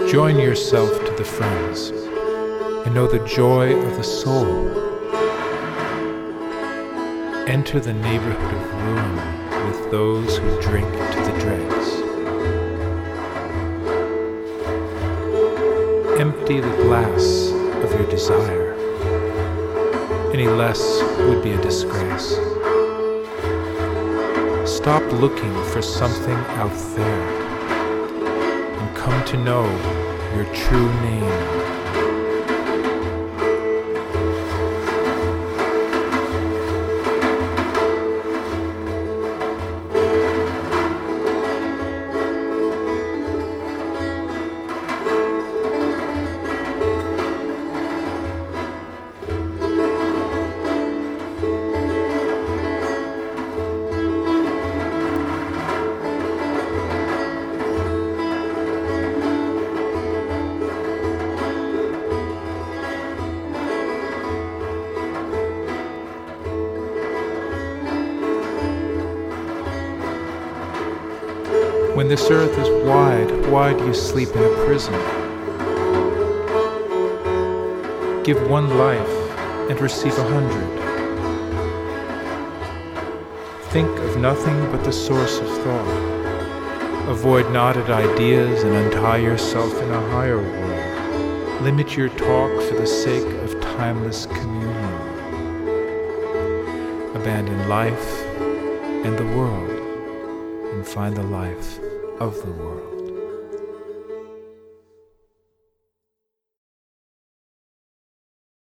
Join yourself to the friends and know the joy of the soul. Enter the neighborhood of ruin with those who drink to the dregs. Empty the glass of your desire. Any less would be a disgrace. Stop looking for something out there and come to know your true name. When this earth is wide, why do you sleep in a prison? Give one life and receive 100. Think of nothing but the source of thought. Avoid knotted ideas and untie yourself in a higher world. Limit your talk for the sake of timeless communion. Abandon life and the world and find the life of the world.